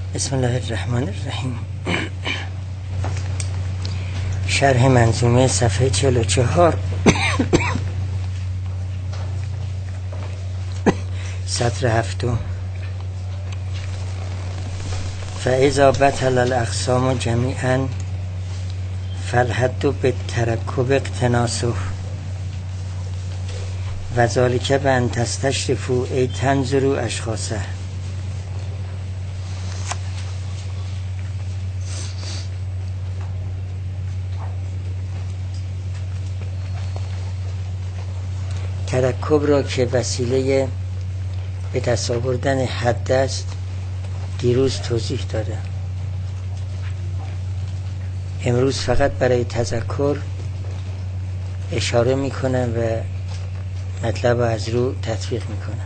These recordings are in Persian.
بسم الله الرحمن الرحیم. شرح منظومه صفحه 44 سطر 7. فاذا بطل الاقسام جمیعا فالحد بالترکب اقتناسه و ذلک بان تستشرفوا ای تنظروا اشخاصه. ترکب را که وسیله به دست آوردن حد است دیروز توضیح داده. امروز فقط برای تذکر اشاره میکنم و مطلب از رو تطبیق میکنم.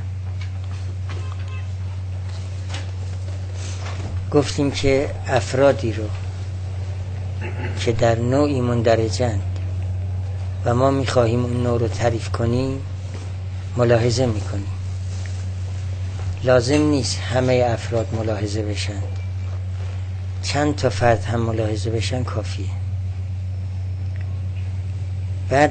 گفتیم که افرادی رو که در نوعی مندرجند و ما میخواهیم اون نوع رو تعریف کنیم ملاحظه میکنیم. لازم نیست همه افراد ملاحظه بشن، چند تا فرد هم ملاحظه بشن کافیه. بعد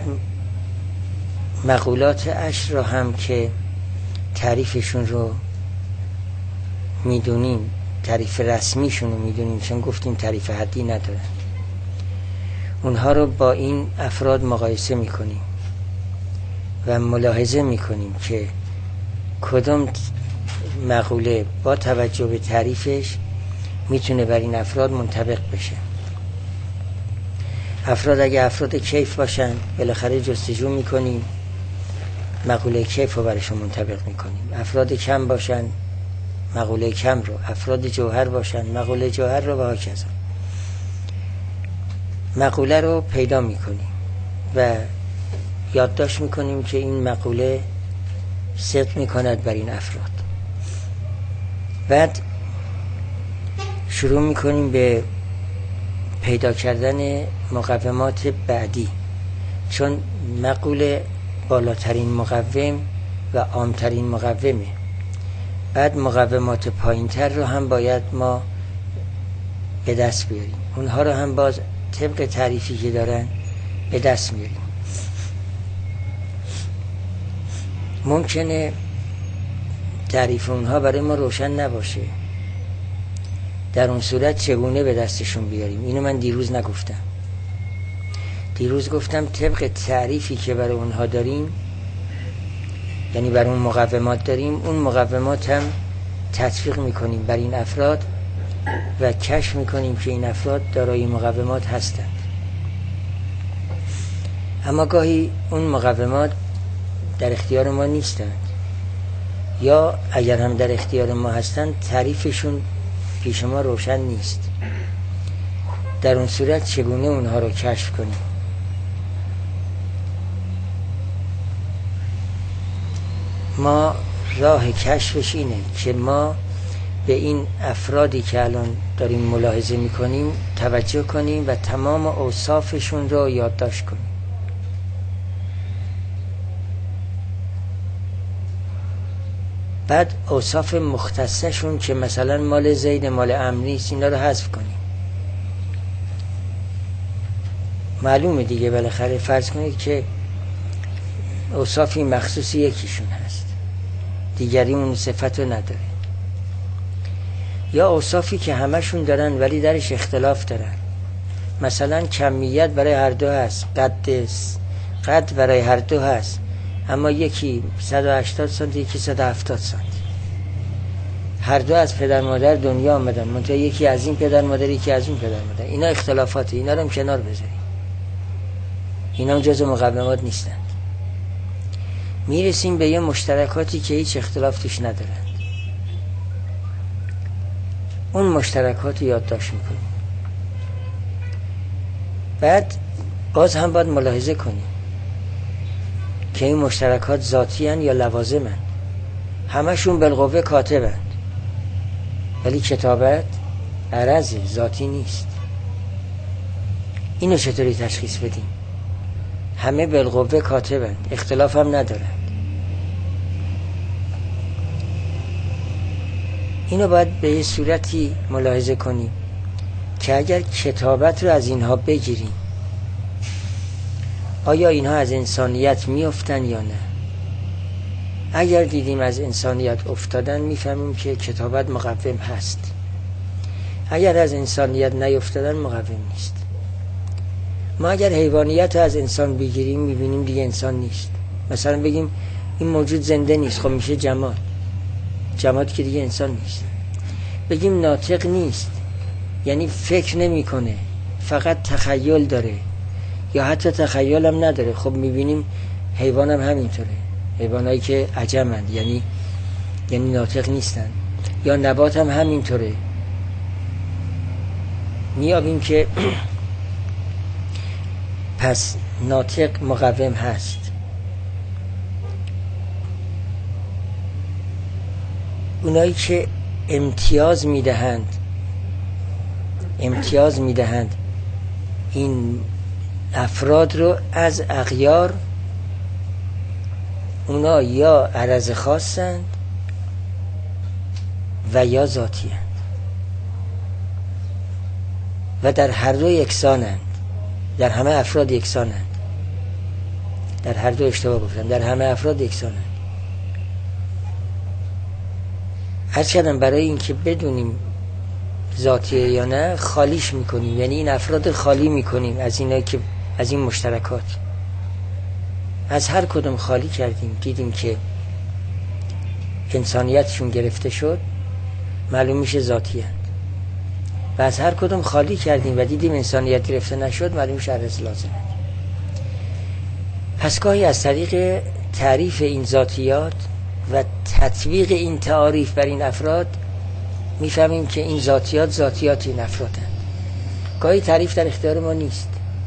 مقولات عشر را هم که تعریفشون رو میدونیم، تعریف رسمیشون رو میدونیم، چون گفتیم تعریف حدی ندارن، اونها رو با این افراد مقایسه میکنیم و ملاحظه میکنیم که کدام مقوله با توجه به تعریفش میتونه بر این افراد منطبق بشه. افراد اگه افراد کیف باشن بالاخره جستجو میکنیم مقوله کیف رو برشون منطبق میکنیم. افراد کم باشن مقوله کم رو، افراد جوهر باشن مقوله جوهر رو و هاکذا. مقوله رو پیدا میکنیم و یادداشت میکنیم که این مقوله صدق میکند بر این افراد. بعد شروع میکنیم به پیدا کردن مقومات بعدی، چون مقوله بالاترین مقوم و عامترین مقومه. بعد مقومات پایینتر رو هم باید ما به دست بیاریم، اونها رو هم باز طبق تعریفی که دارن به دست میاریم. ممکنه تعریف اونها برای ما روشن نباشه، در اون صورت چگونه به دستشون بیاریم؟ اینو من دیروز نگفتم. دیروز گفتم طبق تعریفی که برای اونها داریم، یعنی برای اون مقومات داریم، اون مقومات هم تطبیق میکنیم بر این افراد و کشف میکنیم که این افراد دارای مقومات هستند. اما گاهی اون مقومات در اختیار ما نیستند، یا اگر هم در اختیار ما هستند تعریفشون پیش ما روشن نیست. در اون صورت چگونه اونها رو کشف کنیم؟ ما راه کشفش اینه که ما به این افرادی که الان داریم ملاحظه میکنیم توجه کنیم و تمام اوصافشون رو یادداشت کنیم. بعد اوصاف مختصشون که مثلا مال زید مال عمرو نیست اینا رو حذف کنیم. معلومه دیگه، بالاخره فرض کنید که اوصافی مخصوصی یکیشون هست، دیگری اون صفت رو نداره. یا اوصافی که همشون دارن ولی درش اختلاف دارن، مثلا کمیت برای هر دو هست، قد برای هر دو هست، اما یکی 180 سانتی یکی 170 سانتی. هر دو از پدر مادر دنیا آمدن، منتها یکی از این پدر مادر یکی از اون پدر مادر. اینا اختلافاته، اینا رو هم کنار بذاریم، اینا جزء مقومات نیستند. میرسیم به یه مشترکاتی که هیچ اختلاف توش ندارند. اون مشترکات رو یادداشت میکنیم. بعد باز هم باید ملاحظه کنیم که این مشترکات ذاتی هن یا لوازم هن. همشون بالقوه کاتب هن، ولی کتابت عرضه ذاتی نیست. اینو چطوری تشخیص بدیم؟ همه بالقوه کاتب هن، اختلاف هم ندارن. اینو باید به یه صورتی ملاحظه کنیم که اگر کتابت رو از اینها بگیریم، آیا اینها از انسانیت میافتن یا نه؟ اگر دیدیم از انسانیت افتادن، میفهمیم که کتابت مقوم هست. اگر از انسانیت نیفتادن، مقوم نیست. ما اگر حیوانیت رو از انسان بگیریم، میبینیم دیگه انسان نیست. مثلا بگیم این موجود زنده نیست، خب میشه جماد. جماد که دیگه انسان نیست. بگیم ناطق نیست، یعنی فکر نمیکنه، فقط تخیل داره یا حتی تخیل هم نداره، خب میبینیم حیوان هم همینطوره. حیوانایی که عجمند یعنی ناطق نیستن. یا نبات هم همینطوره. میابیم که پس ناطق مقوم هست. اونایی که امتیاز میدهند این افراد رو از اغیار، اونا یا عرض خاصند و یا ذاتی‌اند و در هر دو یکسانند. در همه افراد یکسانند. در هر دو اشتباه گفتم، در همه افراد یکسانند. هرچند برای اینکه بدونیم ذاتیه یا نه خالیش میکنیم، یعنی این افراد خالی میکنیم از اینا که از این مشترکات. از هر کدوم خالی کردیم، دیدیم که انسانیتشون گرفته شد، معلوم میشه ذاتی‌اند. و از هر کدوم خالی کردیم و دیدیم انسانیت گرفته نشد، معلوم میشه عرض لازمه. پس گاهی از طریق تعریف این ذاتیات و تطبیق این تعاریف بر این افراد میفهمیم که این ذاتیات این افرادند. گاهی تعریف در اختیار ما نیست.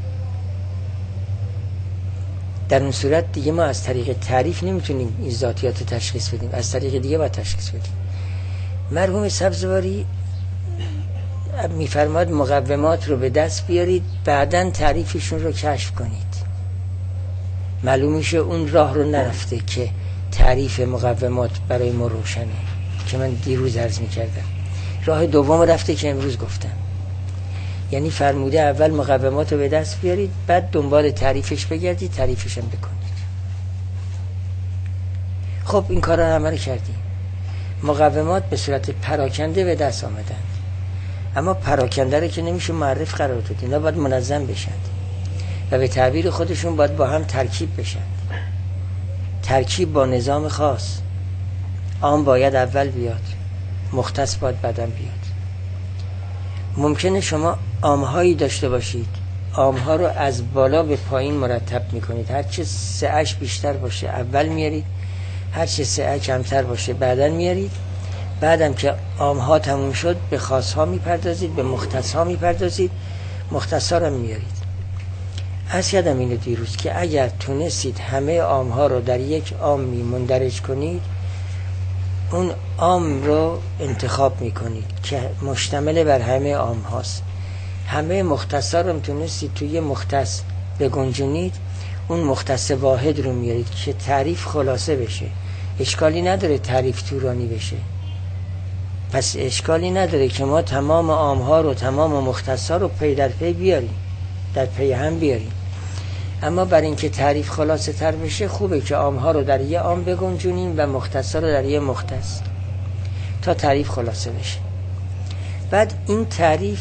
در اون صورت دیگه ما از طریق تعریف نمیتونیم این ذاتیات رو تشخیص بدیم، از طریق دیگه باید تشخیص بدیم. مرحوم سبزواری میفرماد مقومات رو به دست بیارید، بعداً تعریفشون رو کشف کنید. معلوم میشه اون راه رو نرفته که تعریف مقومات برای ما روشنه، که من دیروز عرض میکردم. راه دوم رفته که امروز گفتم. یعنی فرموده اول مقومات رو به دست بیارید، بعد دنبال تعریفش بگردید، تعریفش هم بکنید. خب این کار رو همه رو کردیم. مقومات به صورت پراکنده به دست آمدن، اما پراکنده رو که نمیشه معرف قرار داد. اینا باید منظم بشن و به تعبیر خودشون باید با هم ترکیب بشن. ترکیب با نظام خاص. عام باید اول بیاد، مختص باید بعدم بیاد. ممکنه شما عامهایی داشته باشید، عامها رو از بالا به پایین مرتب میکنید. هرچه سعه‌اش بیشتر باشه اول میارید، هرچه سعه کمتر باشه بعدن میارید. بعدم که عامها تموم شد به خاصها میپردازید، به مختصها میپردازید، مختصها رو میارید. از یادم اینو دیروز که اگر تونستید همه عامها رو در یک عامی مندرج کنید، اون عام رو انتخاب میکنید که مشتمل بر همه عام هاست. همه مختصا رو تونستید توی مختص بگنجونید، اون مختص واحد رو میارید که تعریف خلاصه بشه. اشکالی نداره تعریف طولانی بشه، پس اشکالی نداره که ما تمام عام ها رو، تمام مختص ها رو پی در پی بیاریم، در پی هم بیاریم. اما برای اینکه تعریف خلاصه تر بشه، خوبه که عام ها رو در یه عام بگنجونیم و مختص ها رو در یه مختص، تا تعریف خلاصه بشه. بعد این تعریف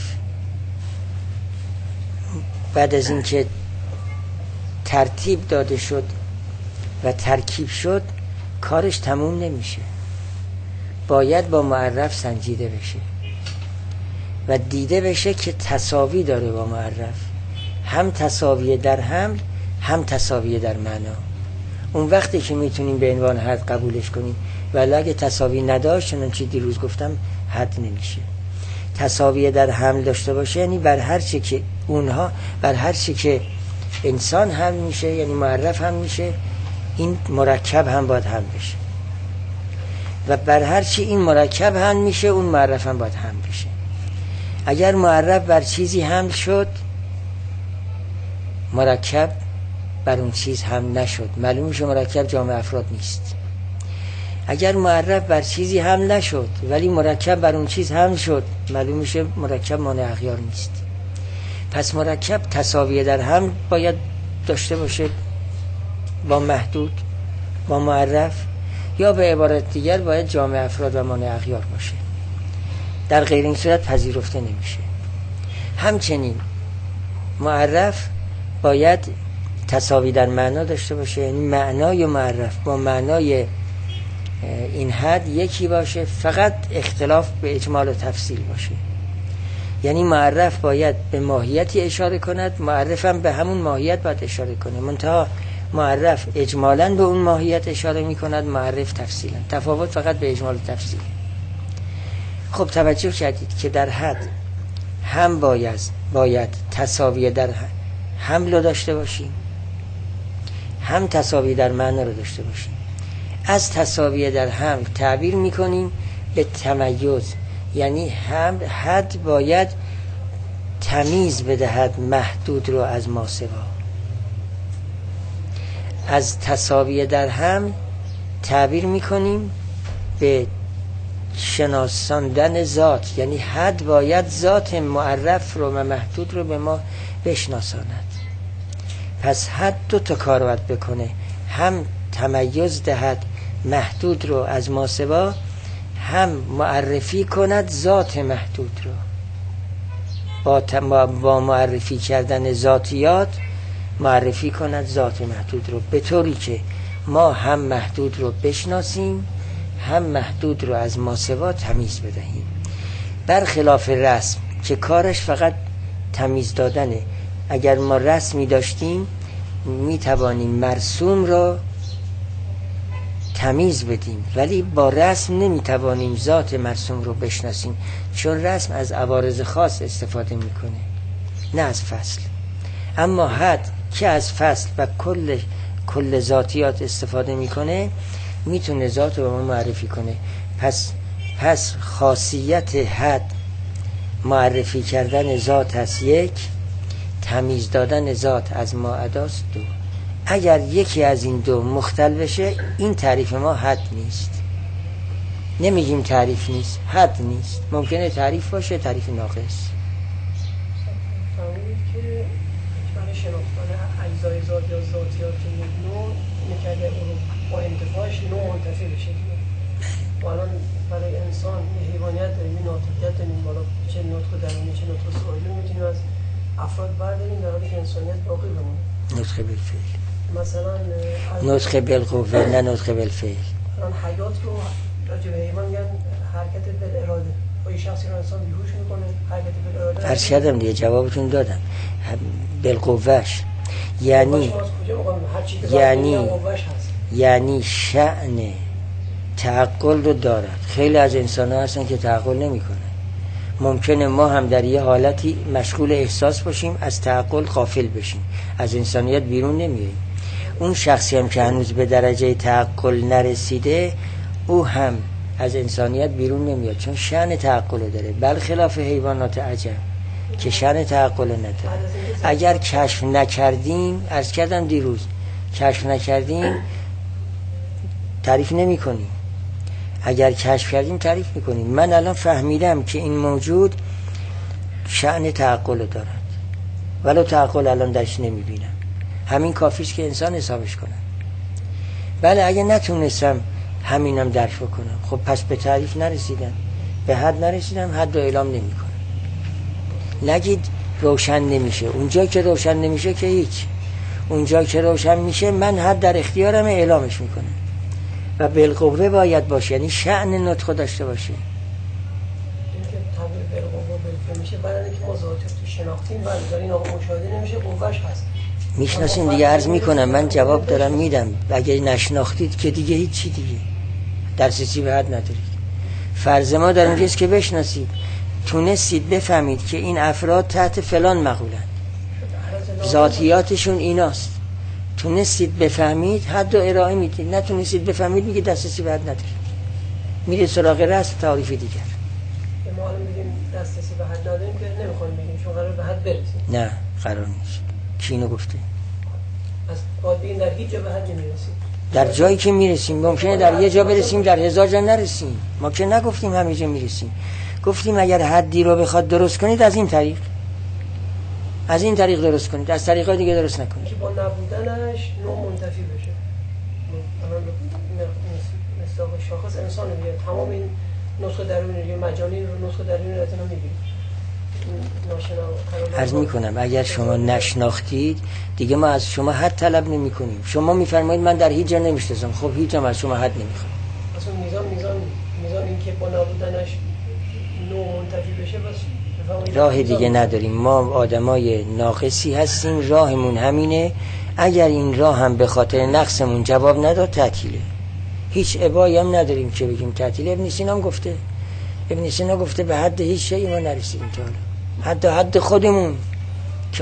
بعد از اینکه ترتیب داده شد و ترکیب شد، کارش تموم نمیشه. باید با معرف سنجیده بشه و دیده بشه که تساوی داره با معرف، هم تساوی در حمل، هم تساوی در معنا. اون وقتی که میتونیم به عنوان حد قبولش کنیم، ولی اگه تساوی نداشت، چنانچه دیروز گفتم، حد نمیشه. تساوی در حمل داشته باشه یعنی بر هر چی که اونها، بر هر چی که انسان هم میشه، یعنی معرف هم میشه، این مرکب هم باید هم بشه. و بر هر چی این مرکب هم میشه، اون معرف هم باید هم بشه. اگر معرف بر چیزی هم شد، مرکب بر اون چیز هم نشد، معلوم میشه مرکب جامع افراد نیست. اگر معرف بر چیزی حمل نشد ولی مرکب بر اون چیز حمل شد، معلوم میشه مرکب مانع اغیار نیست. پس مرکب تساوی در حمل باید داشته باشه با محدود، با معرف، یا به عبارت دیگر باید جامع افراد و مانع اغیار باشه. در غیر این صورت پذیرفته نمیشه. همچنین معرف باید تساوی در معنا داشته باشه، یعنی معنای معرف با معنای این حد یکی باشه، فقط اختلاف به اجمال و تفصیل باشه. یعنی معرف باید به ماهیتی اشاره کند، معرف هم به همون ماهیت باید اشاره کنه، منتها معرف اجمالاً به اون ماهیت اشاره می کند، معرف تفصیلاً. تفاوت فقط به اجمال و تفصیل. خب توجه کردید که در حد هم باید تساوی در حمل رو داشته باشیم، هم تساوی در معنی رو داشته باشیم. از تساوی در حمل تعبیر میکنیم به تمیز، یعنی حد باید تمیز بدهد محدود رو از ماسوا. از تساوی در حمل تعبیر میکنیم به شناساندن ذات، یعنی حد باید ذات معرف رو و محدود رو به ما بشناساند. پس حد دو تا کار باید بکنه، هم تمیز دهد محدود رو از ماسوا، هم معرفی کند ذات محدود رو. با معرفی کردن ذاتیات معرفی کند ذات محدود رو، به طوری که ما هم محدود رو بشناسیم، هم محدود رو از ماسوا تمیز بدهیم. برخلاف رسم که کارش فقط تمیز دادنه. اگر ما رسمی داشتیم می توانیم مرسوم را تمیز بدیم، ولی با رسم نمی توانیم ذات مرسوم رو بشناسیم، چون رسم از عوارض خاص استفاده میکنه، نه از فصل. اما حد که از فصل و کل ذاتیات استفاده میکنه، میتونه ذات رو به ما معرفی کنه. پس خاصیت حد معرفی کردن ذات از یک، تمیز دادن ذات از ما اداست دو. اگر یکی از این دو مختل بشه، این تعریف ما حد نیست. نمیگیم تعریف نیست، حد نیست. ممکنه تعریف باشه، تعریف ناقص. فهمید که برای شناختن اجزای ذات یا ذاتیات یک نوع نکرده اون با انتفاعش نوع منتفی بشه. و الان برای انسان یه حیوانیت داریم، یه ناطقیت داریم، بالا چه نطق درونی چه نطق سوالی میتونیم از افراد برداریم، در حالی که انسانیت باقی بمونه. نطق بالفعل، مثلا نطق بالقوه نه نطق بالفعل. الان حیات رو راجع به حیوان میگن حرکت بالاراده. با یه شخصی رو انسان بیهوش میکنه، حرکت بالاراده. عرض کردم دیگه، جوابتون دادم. بالقوهش یعنی شأن تعقل رو دارد. خیلی از انسان ها هستن که تعقل نمی کنن. ممکنه ما هم در یه حالتی مشغول احساس باشیم، از تعقل غافل بشیم، از انسانیت بیرون نمیاییم. اون شخصی هم که هنوز به درجه تعقل نرسیده، او هم از انسانیت بیرون نمیاد، چون شأن تعقل داره، برخلاف حیوانات عجب که شأن تعقل نداره. اگر کشف نکردیم، عرض کردم دیروز، کشف نکردیم تعریف نمی کنیم. اگر کشف کردیم تعریف میکنیم. من الان فهمیدم که این موجود شأن تعقل دارد، ولو تعقل الان درش نمیبینم، همین کافیست که انسان حسابش کنم. بله، اگه نتونستم همینم درک بکنم، خب پس به تعریف نرسیدم، به حد نرسیدم، حد رو اعلام نمی کنم. نگید روشن نمیشه. اونجا که روشن نمیشه که هیچ. اونجا که روشن میشه، من حد در اختیارم اعلامش میکنم و بالقوه باید باشه، یعنی شأن نطق داشته باشه. این که تعبیر بالقوه بالفعل میشه، برای اینکه ما ذاتیات رو شناختیم، بعد در این آقا مشاهده نمیشه، قوهش هست. میشناسیم دیگه. عرض میکنم، من جواب دارم میدم. اگه نشناختید که دیگه هیچی، دیگه درسیسی به حد ندارید. فرض ما در اونجاست که بشناسید، تونستید بفهمید که این افراد تحت فلان مقولن، ذاتیاتشون ایناست، تونستید بفهمید، حد و ارائه میدید. نتونستید بفهمید، میگه دسترسی به حد ندارید، میره سراغ رسم تعریف دیگر. ما الان میگیم دسترسی به حد نداریم که نمیخوایم بگیم، چون قرار به حد برسیم. نه، قرار نیست. کی اینو گفته؟ از باید بگیم در هیچ جا به حد نمیرسیم. در جایی که میرسیم ممکنه در یه جا برسیم در 1000 جا نرسیم. ما که نگفتیم همه جا میرسیم، گفتیم اگر حدی رو بخواد درست کنید از این طریق درست کنید، از طریقای دیگه درست نکنید که با نبودنش نوع منتفی بشه. مثلا شاخص انسان میاد تمام این نسخه درونی یا مجانی رو نسخه درونی رو اتنا میگیرید. عرض میکنم اگر شما نشناختید دیگه ما از شما حد طلب نمی کنیم. شما میفرمایید من در هیچ جا نمیشناسم، خب هیچ جا از شما حد نمیخوام. اصلا میزان این که با نبودنش نوع منتفی بشه بس راه دیگه نداریم. ما آدمای ناقصی هستیم، راهمون همینه. اگر این راه هم به خاطر نقصمون جواب نداد تعطیله. هیچ ابایی هم نداریم که بگیم تعطیله. ابن سینا گفته به حد هیچ شیء ما نرسیدیم تا حالا. حد خودمون که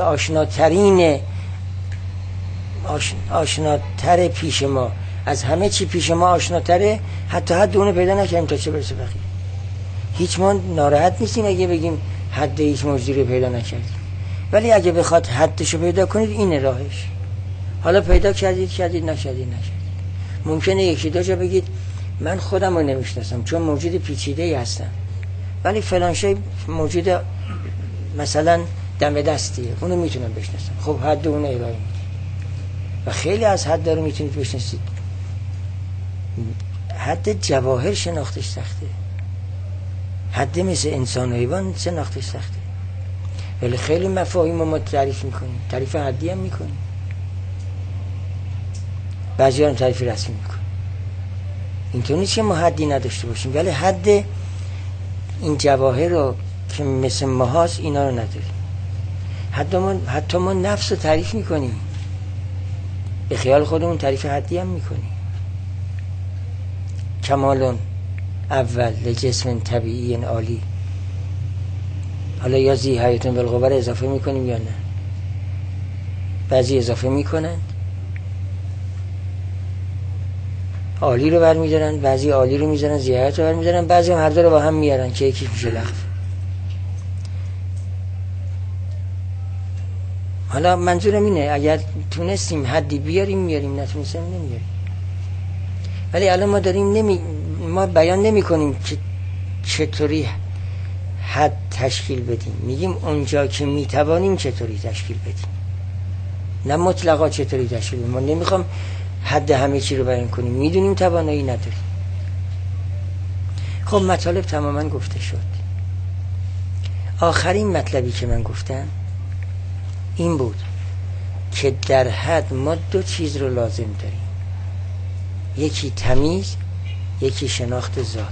آشناتر پیش ما، از همه چی پیش ما آشناتره، حتی حد اونو پیدا نکردیم تا چه برسه بقیه. هیچ ما ناراحت نیستیم اگه بگیم حد هیچ موجودی رو پیدا نکردیم، ولی اگه بخواد حدشو پیدا کنید اینه راهش. حالا پیدا کردید نشدید. ممکنه یکی دو جا بگید من خودم رو نمیشناسم چون موجود پیچیده ای هستم، ولی فلان شی موجود مثلا دم دستیه اونو میتونم بشناسم. خب حد اون ارائه میدید و خیلی از حد رو میتونید بشناسید. حد جواهر شناختش سخته، حد مثل انسان و حیوان شناختش سخته، ولی خیلی مفاهیم ما تعریف میکنیم، تعریف حدی هم میکنیم، بعضی هم تعریف رسمی میکنیم. اینطور نیست که ما حدی نداشته باشیم، ولی حد این جواهر رو که مثل ما هاست اینا رو نداریم. حتی ما نفس رو تعریف میکنیم، به خیال خودمون تعریف حدی هم میکنیم. کمالون اول لجسم طبیعی عالی. حالا یا زی حیاتون بالغبر اضافه میکنیم یا نه. بعضی اضافه میکنن عالی رو برمیدارن، بعضی عالی رو میذارن زی حیات رو برمیدارن، بعضی هم هر دو رو با هم میارن که یکی میشه لغو. حالا منظورم اینه اگر تونستیم حدی بیاریم میاریم، نتونستیم نمیاریم. ولی الان ما داریم ما بیان نمی کنیم که چطوری حد تشکیل بدیم، میگیم اونجا که میتوانیم چطوری تشکیل بدیم، نه مطلقا چطوری تشکیل بدیم. ما نمیخوام حد همه چی رو بیان کنیم، میدونیم توانایی نداریم. خب مطالب تماما گفته شد. آخرین مطلبی که من گفتم این بود که در حد ما دو چیز رو لازم داریم، یکی تمیز، یکی شناخت ذات.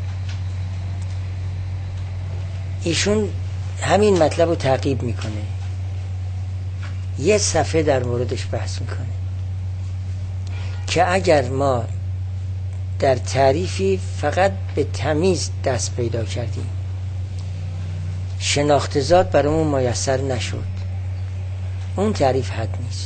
ایشون همین مطلب رو تعقیب میکنه، یه صفحه در موردش بحث میکنه که اگر ما در تعریفی فقط به تمیز دست پیدا کردیم، شناخت ذات برامون میسر نشد، اون تعریف حد نیست.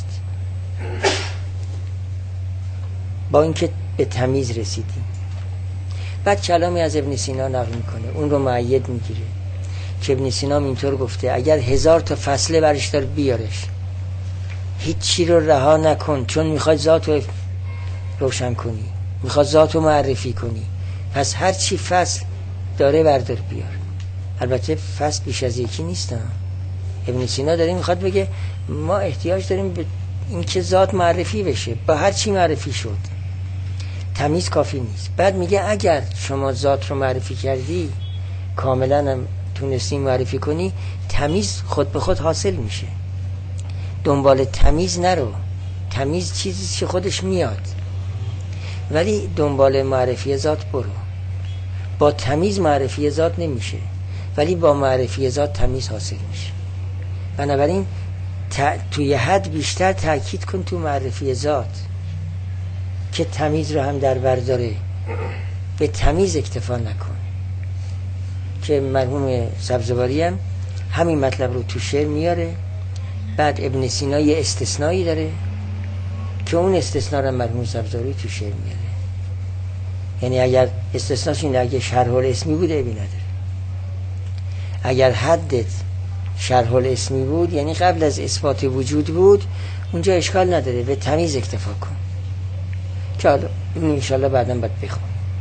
با اینکه به تمیز رسیدیم. بعد کلامی از ابن سینا نقل میکنه، اون رو مؤید میگیره که ابن سینا اینطور گفته اگر 1000 تا فصله برش دار بیارش، هیچ چی رو رها نکن، چون میخوای ذات رو روشن کنی، میخوای ذات رو معرفی کنی، پس هر چی فصل داره بردار بیار. البته فصل بیش از یکی نیست. ابن سینا داره میخواد بگه ما احتیاج داریم به این که ذات معرفی بشه، با هر چی معرفی شد، تمیز کافی نیست. بعد میگه اگر شما ذات رو معرفی کردی، کاملا هم تونستی معرفی کنی، تمیز خود به خود حاصل میشه. دنبال تمیز نرو، تمیز چیزی که خودش میاد، ولی دنبال معرفی ذات برو. با تمیز معرفی ذات نمیشه، ولی با معرفی ذات تمیز حاصل میشه. بنابراین توی حد بیشتر تأکید کن تو معرفی ذات که تمیز رو هم در بر داره، به تمیز اکتفا نکن. که مرحوم سبزواری هم همین مطلب رو تو شعر میاره. بعد ابن سینا یه استثنایی داره که اون استثنا رو مرحوم سبزواری تو شعر میاره. یعنی اگر استثناش اینه، اگه شرح الاسمی بود عیبی نداره. اگر حدت شرح الاسمی بود، یعنی قبل از اثبات وجود بود، اونجا اشکال نداره، به تمیز اکتفا کن. که حالا انشالله بعدا باید بخونم.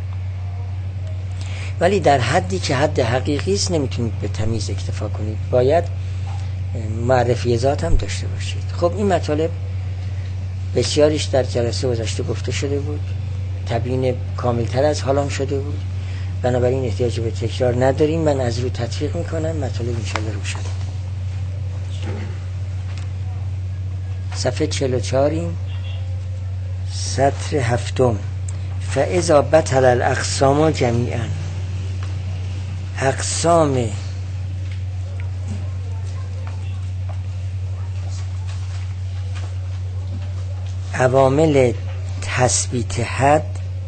ولی در حدی که حد حقیقی است نمیتونید به تمیز اکتفا کنید، باید معرفی ذات هم داشته باشید. خب این مطالب بسیاریش در جلسه گذشته گفته شده بود، تبیین کاملتر از حالام شده بود، بنابراین احتیاج به تکرار نداریم. من از رو تطبیق میکنم، مطالب انشالله روشن. صفحه 44 سطر 7. فاذا بطل الاقسام جمیعا، اقسام عوامل تثبیت حد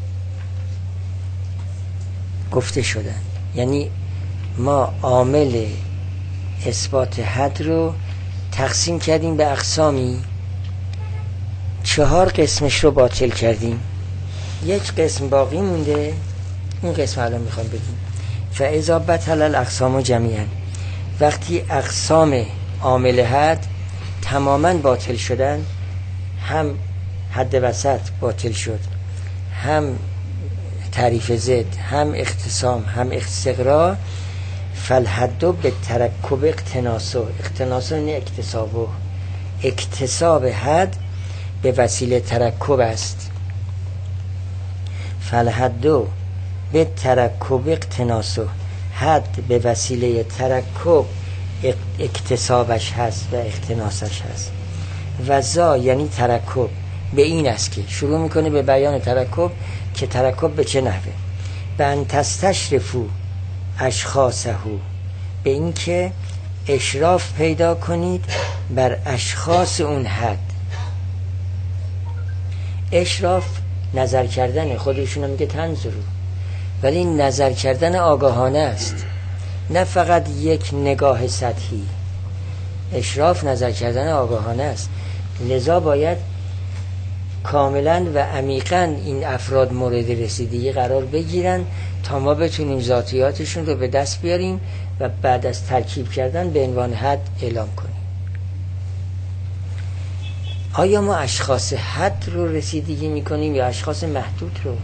گفته شدند. یعنی ما عامل اثبات حد رو تقسیم کردیم به اقسامی، 4 قسمش رو باطل کردیم، 1 قسم باقی مونده، اون قسم الان میخوام بگیم. فاذا بطل الاقسام جمیعا، وقتی اقسام عامل حد تماما باطل شدن، هم حد وسط باطل شد، هم تعریف ضد، هم اختصام، هم استقرا، فالحد به ترکب اقتناسو، اقتناسو یعنی اکتسابو، اکتساب حد به وسیله ترکب است. فالحد به ترکب اقتناسو، حد به وسیله ترکب اکتسابش هست و اقتناسش هست. و زا یعنی ترکب به این است که شروع میکنه به بیان ترکب، که ترکب به چه نحوه؟ به ان تستشرفوا اشخاصه، به این که اشراف پیدا کنید بر اشخاص اون حد. اشراف نظر کردن، خودشون میگه تنظرو، ولی نظر کردن آگاهانه است، نه فقط یک نگاه سطحی. اشراف نظر کردن آگاهانه است، لذا باید کاملا و عمیقا این افراد مورد رسیدگی قرار بگیرن تا ما بتونیم ذاتیاتشون رو به دست بیاریم و بعد از ترکیب کردن به عنوان حد اعلام کنیم. آیا ما اشخاص حد رو رسیدگی میکنیم یا اشخاص محدود رو؟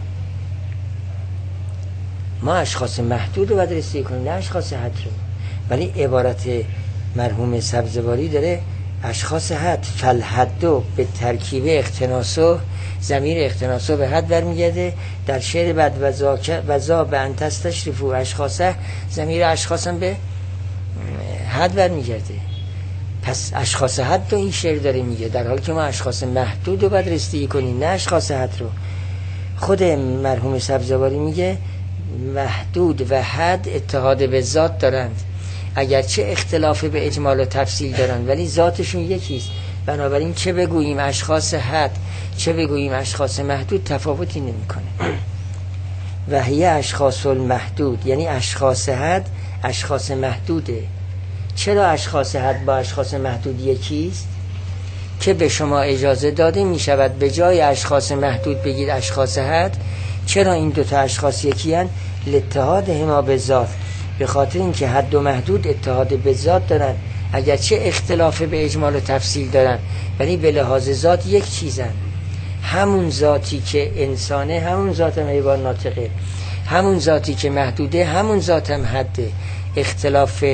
ما اشخاص محدود رو باید رسیدگی کنیم، نه اشخاص حد رو. ولی عبارت مرحوم سبزواری داره اشخاص حد، فالحدو به ترکیب اقتناسو، ضمیر اقتناسو به حد برمیگرده. در شعر بعد وزا به ان تستشرفوا اشخاصه، ضمیر اشخاص هم به حد برمیگرده. پس اشخاص حد رو این شعر داره میگه، در حالی که ما اشخاص محدود رو باید رسیدگی کنیم، نه اشخاص حد رو. خود مرحوم سبزواری میگه محدود و حد اتحاد به ذات دارند، اگرچه اختلاف به اجمال و تفصیل دارن ولی ذاتشون یکیست. بنابراین چه بگوییم اشخاص حد، چه بگوییم اشخاص محدود، تفاوتی نمیکنه. و هی اشخاص المحدود، یعنی اشخاص حد اشخاص محدوده. چرا اشخاص حد با اشخاص محدود یکیست؟ که به شما اجازه داده می شود به جای اشخاص محدود بگید اشخاص حد. چرا این دوتا اشخاص یکی هن؟ لاتحاد هما به ذات، به خاطر اینکه حد و محدود اتحاد به ذات دارن، اگرچه اختلاف به اجمال و تفصیل دارن ولی به لحاظ ذات یک چیزن. همون ذاتی که انسانه همون ذات هم حیوان ناطقه، همون ذاتی که محدوده همون ذات هم حده. اختلاف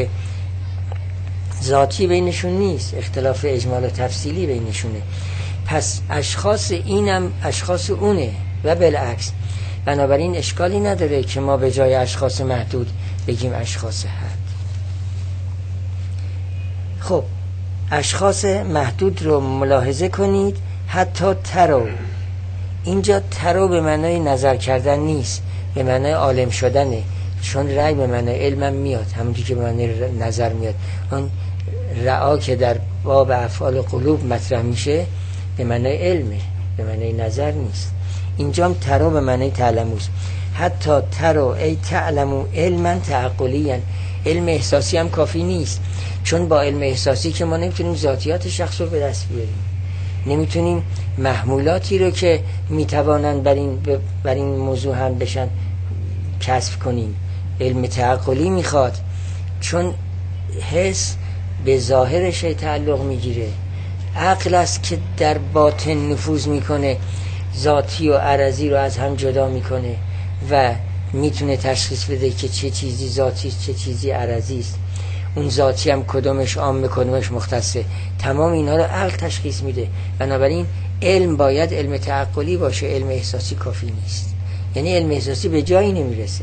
ذاتی بینشون نیست، اختلاف اجمال و تفصیلی بینشونه. پس اشخاص اینم اشخاص اونه و بالعکس. بنابراین اشکالی نداره که ما به جای اشخاص محدود بگیم اشخاص حد. خب اشخاص محدود رو ملاحظه کنید. حتی ترو، اینجا ترو به معنای نظر کردن نیست، به معنای عالم شدنه، چون رأی به معنای علمم میاد، همونجوری که به معنای نظر میاد. اون رعا که در باب افعال قلوب مطرح میشه به معنای علمه، به معنای نظر نیست. اینجا هم ترو به معنای تعلموست. حتی ترو ای تعلمو علما تعقلیا، علم احساسی هم کافی نیست، چون با علم احساسی که ما نمیتونیم ذاتیات شخص رو به دست بیاریم، نمیتونیم محمولاتی رو که میتوانند بر این موضوع هم بشن کسب کنیم. علم تعقلی میخواد، چون حس به ظاهرش تعلق میگیره. عقل است که در باطن نفوذ میکنه ذاتی و عرضی رو از هم جدا میکنه و میتونه تشخیص بده که چه چیزی ذاتی است چه چیزی عرضی است، اون ذاتی هم کدومش عامه کدومش مختصه، تمام اینها رو عقل تشخیص میده. بنابراین علم باید علم تعقلی باشه، علم احساسی کافی نیست. یعنی علم احساسی به جایی نمیرسه.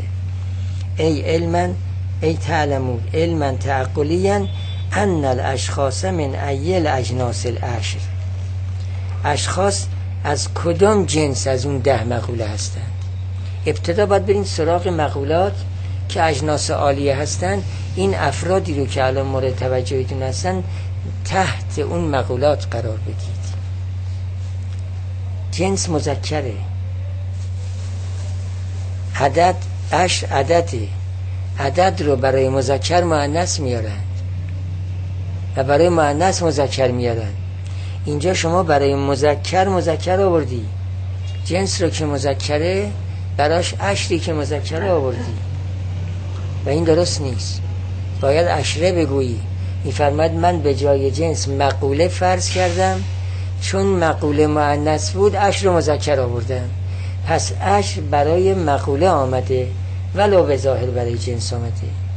ای تعلمون علما تعقلیا ان الاشخاص من ایل اجناس العشر، اشخاص از کدام جنس از اون 10 مقوله هستند. ابتدا باید برین سراغ مقولات که اجناس عالیه هستند. این افرادی رو که الان مورد توجهتون هستن تحت اون مقولات قرار بدید. جنس مذکره، عدد 10 عدده، عدد رو برای مذکر مؤنث میارن و برای مؤنث مذکر میارن. اینجا شما برای مذکر آوردی، جنس رو که مذکره براش عشری که مذکر آوردی و این درست نیست. باید عشره بگویی. میفرماید من به جای جنس مقوله فرض کردم، چون مقوله مؤنث بود عشر مذکر آوردم، پس عشر برای مقوله آمده ولو به ظاهر برای جنس آمده.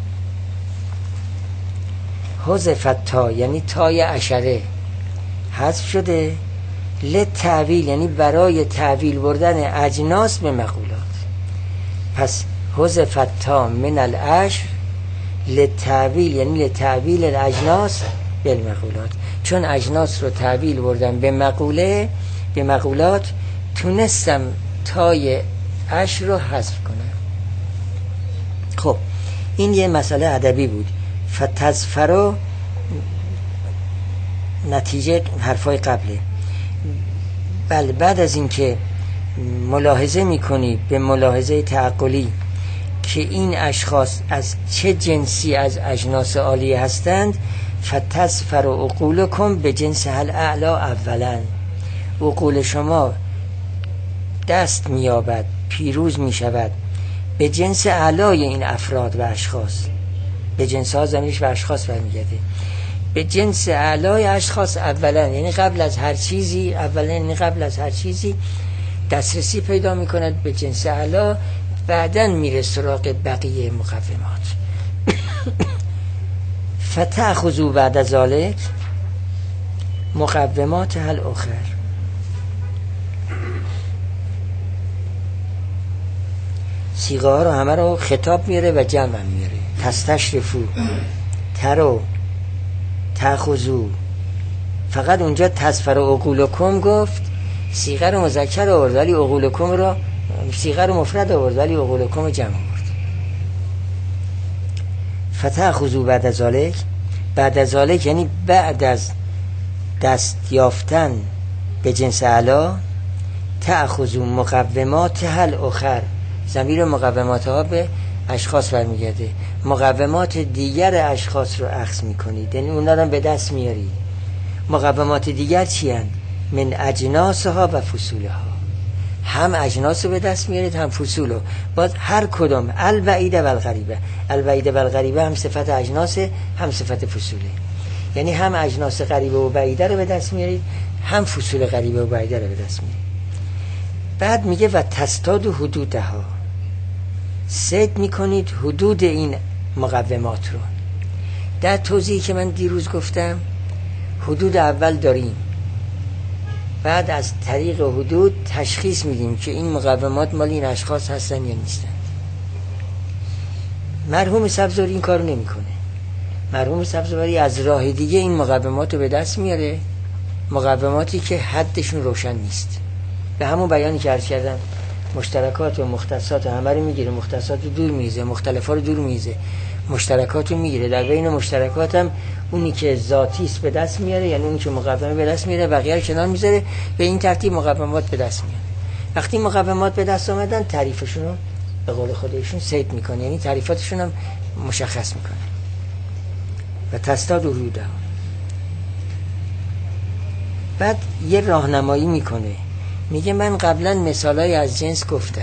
حذفت تا یعنی تای عشره حذف شده، للتعویل یعنی برای تعویل بردن اجناس به مقولات. پس حذفت تا من العشر للتعویل یعنی لتعویل الاجناس بالمقولات، چون اجناس رو تعویل بردن به مقولات تونستم تای عشر رو حذف کنم. خب این یه مسئله ادبی بود. فتظفروا نتیجه حرفای قبله. بله بعد از این که ملاحظه میکنی به ملاحظه تعقلی که این اشخاص از چه جنسی از اجناس عالیه هستند، فتظفروا عقولکم به جنس الاعلی اولا، عقول شما دست مییابد پیروز میشود به جنس اعلای این افراد و اشخاص. به جنس ها زمینش و اشخاص برمیگرده. به جنس اعلای اشخاص اولا یعنی قبل از هر چیزی، اولا یعنی قبل از هر چیزی دسترسی پیدا میکند به جنس اعلا، بعداً میره سراغ بقیه مقومات. فتأخذوا بعد ذلك مقومات الاخر. صیغه ها رو همه رو خطاب میاره و جمع میاره. تستشرفو، ترو، تأخذوا. فقط اونجا تظفر و عقولکم گفت، صیغه رو مذکر آورد ولی عقولکم رو صیغه رو مفرد آورد ولی عقولکم رو جمع آورد. فتأخذوا بعد ذلك، بعد ذلك یعنی بعد از دست یافتن به جنس اعلا، تأخذوا مقومات الاخر. ضمیر مقومات ها به اشخاص برمیگرده. مقومات دیگر اشخاص رو اخذ میکنید، یعنی اونا رو به دست میارید. مقومات دیگر چی هستند؟ من اجناسها و فصولها. هم اجناس رو به دست میارید هم فصول رو. باز هر کدام البعیده و الغریبه، البعیده و الغریبه هم صفت اجناس هم صفت فصوله، یعنی هم اجناس غریبه و بعیده رو به دست میارید هم فصول غریبه و بعیده رو به دست میارید. بعد میگه و تستاد حدودها، صید میکنید حدود این مقومات رو. در توضیحی که من دیروز گفتم حدود اول داریم، بعد از طریق حدود تشخیص میدیم که این مقومات مال این اشخاص هستن یا نیستن. مرحوم سبزواری این کارو نمیکنه. مرحوم سبزواری از راه دیگه این مقومات رو به دست میاره، مقوماتی که حدشون روشن نیست. به همون بیانی که عرض کردم مشترکات و مختصات همه رو میگیره، مختصات رو دور میزه، مختلفا رو دور میزه، مشترکات رو میگیره. در بین مشترکات هم اونی که ذاتی است به دست میاره، یعنی اونی که مقومه به دست میاره، بقیه رو کنار میذاره. به این ترتیب مقومات به دست میاره. وقتی مقومات به دست آمدن تعریفشون رو به قول خودشون صید میکنه، یعنی تعریفاتشون هم مشخص میکنه. و تستاد حدوده. بعد یه راهنمایی میکنه، میگه من قبلا مثالای از جنس گفتم،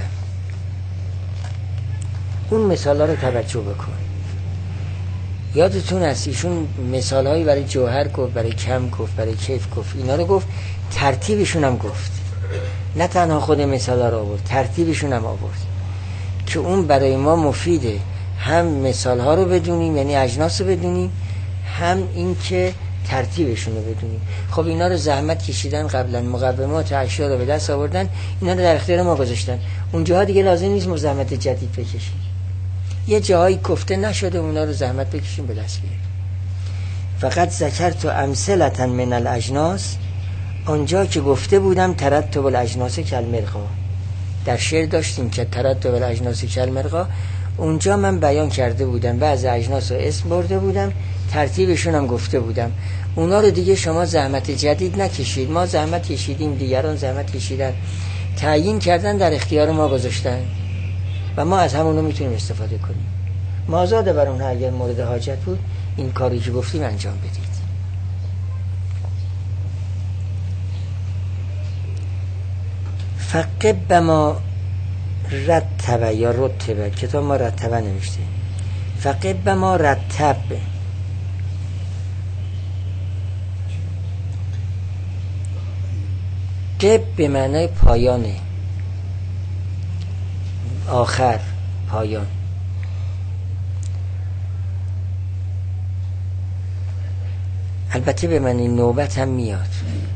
اون مثالا رو توجه بکن. یادتون هست ایشون مثالهایی برای جوهر گفت، برای کم گفت، برای کیف گفت، اینا رو گفت، ترتیبشون هم گفت. نه تنها خود مثالا رو آورد، ترتیبشون هم آورد که اون برای ما مفیده، هم مثال ها رو بدونیم یعنی اجناس رو بدونیم، هم این که ترتیبشون رو بدونیم. خب اینا رو زحمت کشیدن قبلا، مقومات اشیا رو به دست آوردن، اینا رو در اختیار ما گذاشتن. اونجاها دیگه لازم نیست ما زحمت جدید بکشیم. یه جاهایی کفته نشده اونا رو زحمت بکشیم به دست بیاریم. فقط ذکرت امثلة من الاجناس، آنجا که گفته بودم ترتب الاجناس کالمرغا. در شعر داشتیم که ترتب الاجناس کالمرغا، اونجا من بیان کرده بودم بعضی اجناس رو اسم برده بودم، ترتیبشون هم گفته بودم. اونا رو دیگه شما زحمت جدید نکشید، ما زحمت کشیدیم، دیگران زحمت کشیدن، تعیین کردن، در اختیار ما گذاشتن و ما از همونو میتونیم استفاده کنیم. ما آزاده بر اونها اگر مورد حاجت بود این کاری که گفتیم انجام بدید. فقب ما رتب یا رتب، کتاب ما رتبه نوشته، فقب ما رتب، قب به معنای پایانه، آخر، پایان. البته به معنی نوبت هم میاد.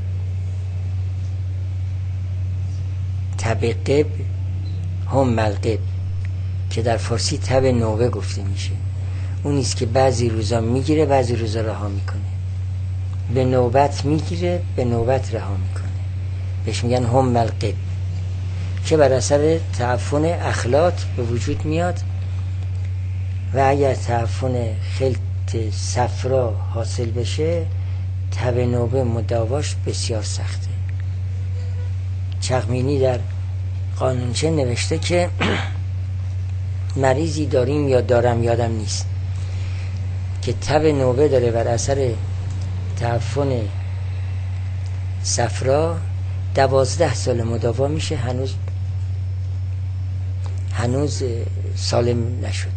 تب قب هم ملقب که در فارسی تب نوبه گفته میشه، اونیست که بعضی روزا میگیره بعضی روزا رها میکنه، به نوبت میگیره به نوبت رها میکنه، بهش میگن هم ملقب، که بر اثر تعفن اخلاط به وجود میاد و اگر تعفن خلط صفرا حاصل بشه تب نوبه مداواش بسیار سخته. چغمینی در قانونچه نوشته که مریضی داریم یا دارم یادم نیست که تب نوبه داره بر اثر تعفن صفرا، 12 سال مداوا میشه، هنوز سالم نشده.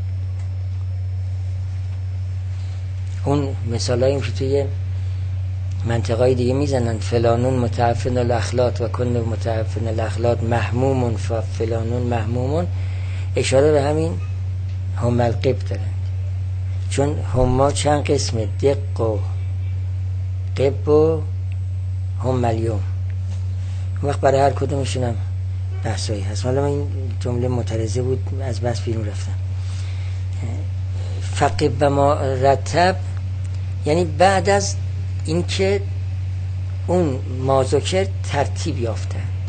اون مثالایی که توی منطقه‌های دیگه میزنن، فلانون متعفن الاخلاط و کن متعفن الاخلاط محمومون فلانون محمومون، اشاره به همین هم القب دارن، چون هما چند قسمه، دق و قب و هم الیوم، وقت برای هر کدومشون هم بحثایی هست. حالا من این جمله معترضه بود از بس بیرون رفتم. فقب ما رتب یعنی بعد از اینکه اون مازوکر ترتیب یافتند،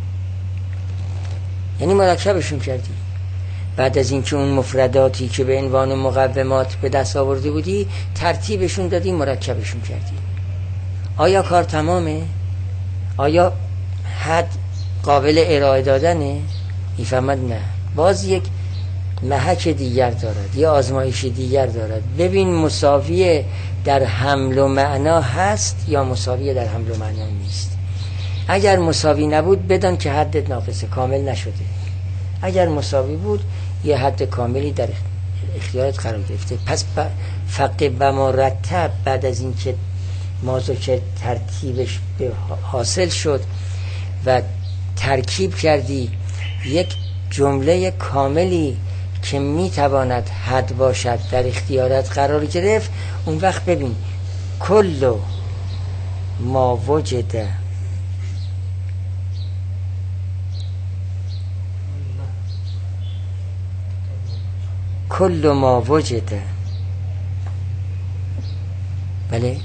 یعنی مرکبشون کردی. بعد از اینکه اون مفرداتی که به عنوان مقومات به دست آورده بودی ترتیبشون دادی، مرکبشون کردی. آیا کار تمامه؟ آیا حد قابل ارائه دادنه؟ میفهمد نه، باز یک محک دیگر دارد یا آزمایش دیگر دارد. ببین مساوی در حمل و معنا هست یا مساوی در حمل و معنا نیست. اگر مساوی نبود بدان که حدت ناقصه، کامل نشده. اگر مساوی بود یه حد کاملی در اختیارت قرار گرفته. پس فقب ما رتب، بعد از اینکه مازوکر ترتیبش حاصل شد و ترکیب کردی یک جمله کاملی که میتواند حد باشد در اختیارت قرار گرفت، اون وقت ببین کل ما وجد کل ما وجد، بله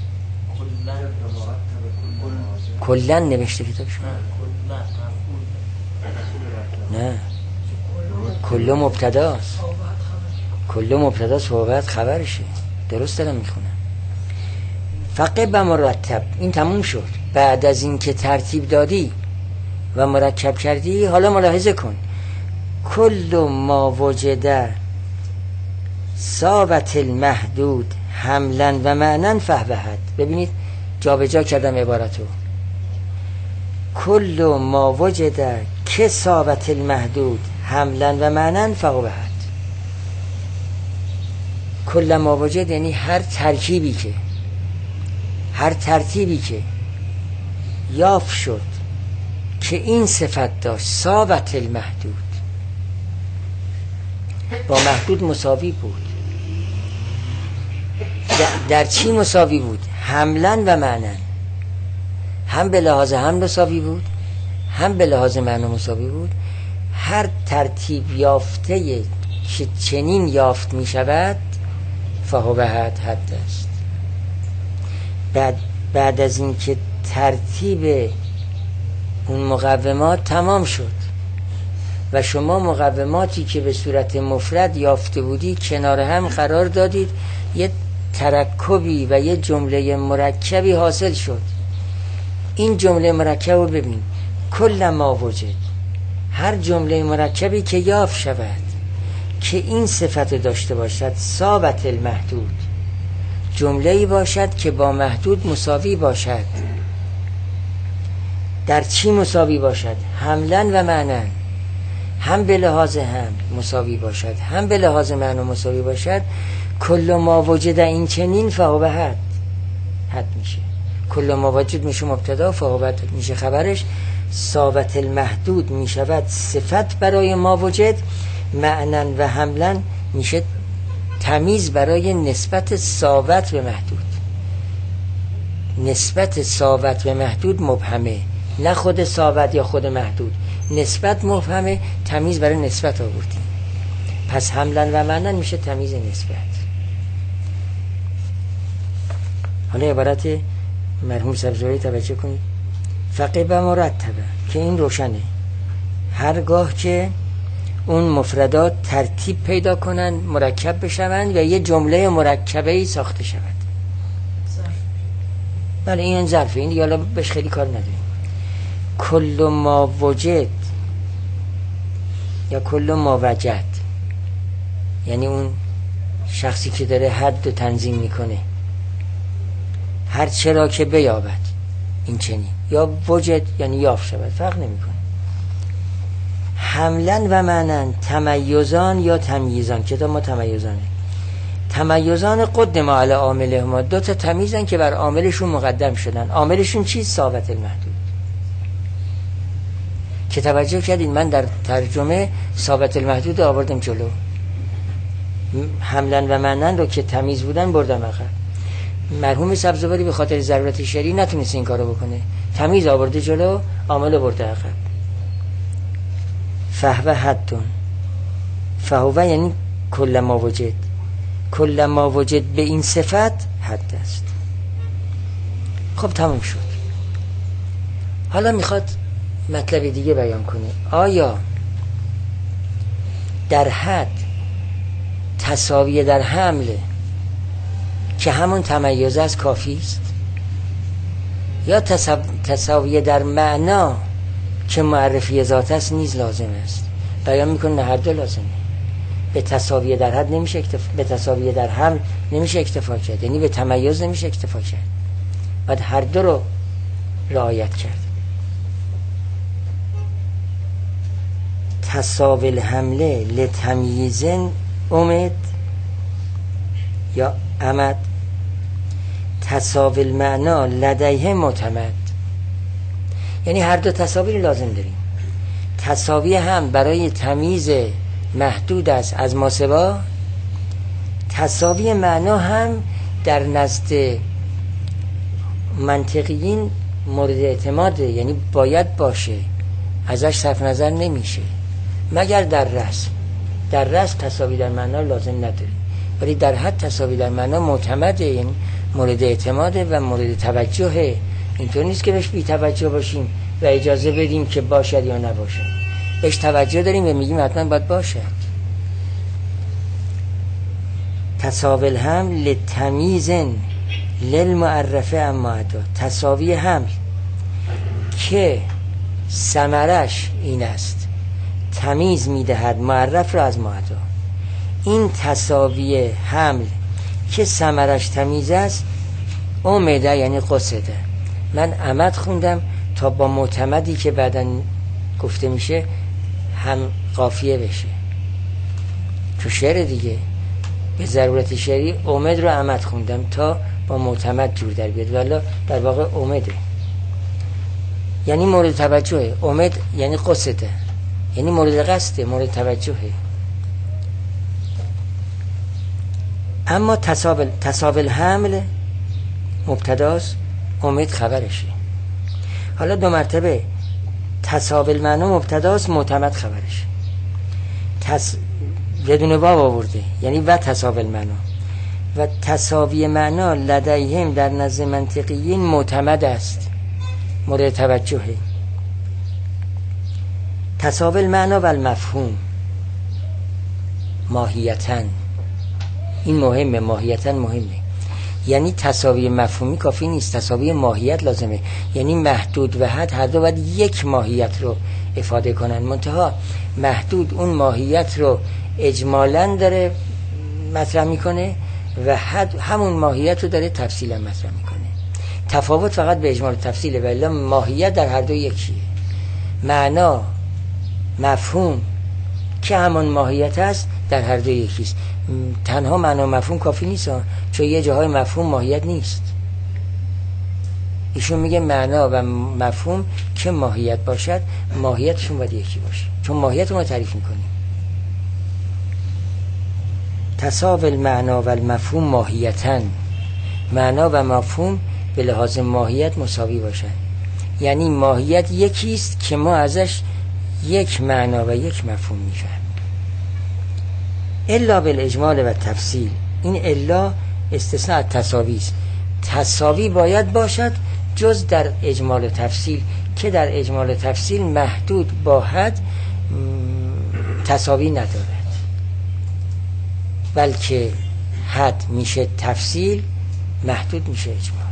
کلن نوشته کتابشون، نه کل مبتداست، کل مبتداست و بعد خبرشه. درست دارم میخونم. فقب مرتب، این تموم شد. بعد از این که ترتیب دادی و مرکب کردی، حالا ملاحظه کن کل ما وجد ثابت المحدود حملا و معنا فهوهد. ببینید جا به جا کردم عبارتو. کل ما وجد که ثابت المحدود حملا و معنا فهوهد. کل ما وجد یعنی هر ترکیبی که یافت شد که این صفت داشت، ثابت المحدود، با محدود مساوی بود. در چی مساوی بود؟ حملا و معنن. هم به لحاظ حمل مساوی بود، هم به لحاظ معنی مساوی بود. هر ترتیب یافته که چنین یافت می شود فهو حد است. بعد از این که ترتیب اون مقومات تمام شد و شما مقوماتی که به صورت مفرد یافته بودی کنار هم قرار دادید، یه ترکبی و یه جمله مرکبی حاصل شد. این جمله مرکب رو ببین، کل ما وجد، هر جمله مرکبی که یافت شود که این صفت داشته باشد، ثابت المحدود، جمله‌ای باشد که با محدود مساوی باشد. در چی مساوی باشد؟ حملا و معنن. هم به لحاظ هم مساوی باشد، هم به لحاظ معنی مساوی باشد. کل ما وجد این چنین فهو حد میشه. کل ما وجد میشه مبتدا، فهو حد میشه خبرش. ثابت المحدود میشود صفت برای ما وجد، معنن و حملا میشه تمیز برای نسبت ثابت به محدود. نسبت ثابت به محدود مبهمه، نه خود ثابت یا خود محدود. نسبت مبهمه، تمیز برای نسبت آوردیم. پس حملا و معنن میشه تمیز نسبت. حالا عبارت مرحوم سبزواری توجه کنید. فقه و مرتبه، که این روشنه. هرگاه که اون مفردات ترتیب پیدا کنن، مرکب بشوند و یه جمله مرکبه‌ای ساخته شود. بله این ظرفه، این دیگه حالا بهش خیلی کار نداریم. کل ما وجد یا کل ما وجد، یعنی اون شخصی که داره حد رو تنظیم میکنه، هر چرا که بیابد این چنین، یا وجد یعنی یافت شود، فرق نمیکنه. حملا و معنن، تمیزان یا تمییزان، کتاب ما تمیزانه. تمیزان قدم علی عامله، ما دو تا تمیزن که بر عاملشون مقدم شدن. عاملشون چیست؟ ثابت المحدود. که توجه کردین من در ترجمه ثابت المحدود آوردم جلو، حملا و معنن رو که تمیز بودن بردم عقب. مرحوم سبزواری به خاطر ضرورت شرعی نتونست این کارو بکنه، تمیز آورده جلو، عامل برده عقب. فهو حدون، فهو یعنی کل ما وجد، کل ما وجد به این صفت حد است. خب تمام شد. حالا میخواد مطلب دیگه بیان کنه. آیا در حد تساوی در حمله که همون تمیز است کافی است، یا تساوی در معنا که معرفی ذات است نیز لازم است؟ بیان میکنه نه، هر دو لازمه. به تساوی در حد نمیشه به تساوی در حمل نمیشه اکتفا کرد، یعنی به تمیز نمیشه اکتفا کرد، باید هر دو رو رعایت کرد. تساوی الحمله لتمییزن امد یا امد، تساوی المعنا لدیه معتمد، یعنی هر دو تساوی لازم داریم. تساوی هم برای تمیز محدود است از ما سوا، تساوی معنا هم در نزد منطقیین مورد اعتماده، یعنی باید باشه، ازش صرف نظر نمیشه مگر در رسم. در رسم تساوی در معنا لازم نداریم، ولی در حد تساوی در معنا معتمده، یعنی مورد اعتماده و مورد توجهه. اینطور نیست که بهش بی توجه باشیم و اجازه بدیم که باشد یا نباشد. بهش توجه داریم و میگیم حتما باید باشد. تساوی الحمل لتمیزن للمعرفه اما عدا، تساوی حمل که ثمرش این است تمیز میدهد معرف را از معدا. این تساوی حمل که ثمرش تمیز است اومده یعنی قصده. من عمد خوندم تا با معتمدی که بعداً گفته میشه هم قافیه بشه. تو شعر دیگه به ضرورت شعری امید رو عمد خوندم تا با معتمد جور در بیاد، ولی در واقع امیده. یعنی مورد توجهه. امد یعنی قصده، یعنی مورد قصده، مورد توجهه. اما تصاول حمل مبتداست، امید خبرشه. حالا دو مرتبه تصاول معنا مبتداست، معتمد خبرشه. بدون واو آورده، یعنی و تصاول معنا. و تساوی معنا لدیهم در نزد منطقیین معتمد است، مورد توجهه. تساوی معنا و المفهوم ماهیتاً، این مهمه، ماهیتاً مهمه. یعنی تساوی مفهومی کافی نیست، تساوی ماهیت لازمه. یعنی محدود و حد هر دو باید یک ماهیت رو افاده کنن، منتها محدود اون ماهیت رو اجمالاً داره مطرح میکنه و حد همون ماهیت رو داره تفصیلا مطرح میکنه. تفاوت فقط به اجمال تفصیله، ولی ماهیت در هر دو یکیه. معنا، مفهوم که همان ماهیت است در هر دو یکیست. تنها معنا مفهوم کافی نیست، چون یه جاهای مفهوم ماهیت نیست. ایشون میگه معنا و مفهوم که ماهیت باشد، ماهیتشون باید یکی باشه، چون ماهیت رو ما تعریف میکنیم. تساوی المعنا و المفهوم ماهیتاً، معنا و مفهوم به لحاظ ماهیت مساوی باشد. یعنی ماهیت یکیست که ما ازش یک معنا و یک مفهوم میفهمیم. الا بالاجمال و تفصیل، این الا استثناء تساوی است. تساوی باید باشد جز در اجمال و تفصیل، که در اجمال و تفصیل محدود با حد تساوی ندارد، بلکه حد میشه تفصیل، محدود میشه اجمال.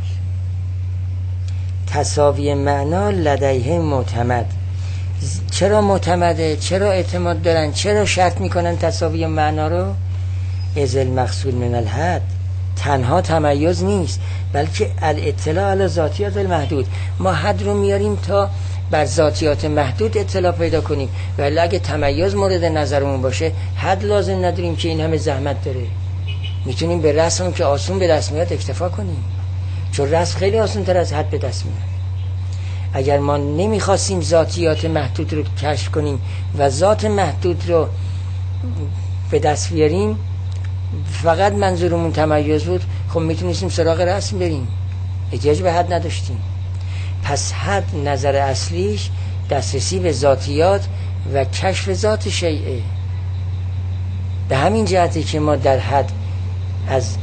تساوی معنا لدیه معتمد. چرا معتمده؟ چرا اعتماد دارن؟ چرا شرط میکنن تساوی معنا رو؟ از المقصود من الحد، تنها تمیز نیست، بلکه الاطلاع علی ذاتیات المحدود. ما حد رو میاریم تا بر ذاتیات محدود اطلاع پیدا کنیم، ولی اگه تمیز مورد نظرمون باشه حد لازم نداریم که این همه زحمت داره. میتونیم به رسم که آسون به دست میاد اکتفا کنیم، چون رسم خیلی آسون تر از حد به دست میاد. اگر ما نمیخواستیم ذاتیات محدود رو کشف کنیم و ذات محدود رو به دست بیاریم، فقط منظورمون تمیز بود، خب میتونستیم سراغ رسم بریم، احتیاج به حد نداشتیم. پس حد نظر اصلیش دسترسی به ذاتیات و کشف ذات شیء. به همین جهتی که ما در حد از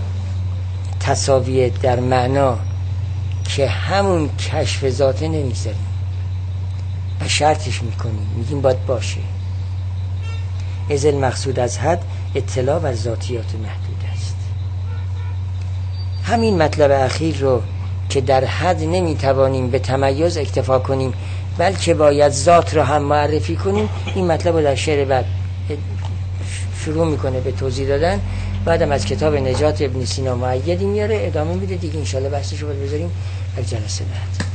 تساوی در معنا که همون کشف ذاته نمیذاریم و شرطش میکنیم، میگیم باید باشه. از المقصود از حد اطلاع بر ذاتیات محدود است. همین مطلب اخیر رو که در حد نمیتوانیم به تمیز اکتفا کنیم، بلکه باید ذات رو هم معرفی کنیم، این مطلب رو در شعر بعد شروع میکنه به توضیح دادن. بعدم از کتاب نجات ابن سینا مؤیدی میاره ادامه میده دیگه. انشالله بحثش رو بذاریم در جلسه بعد.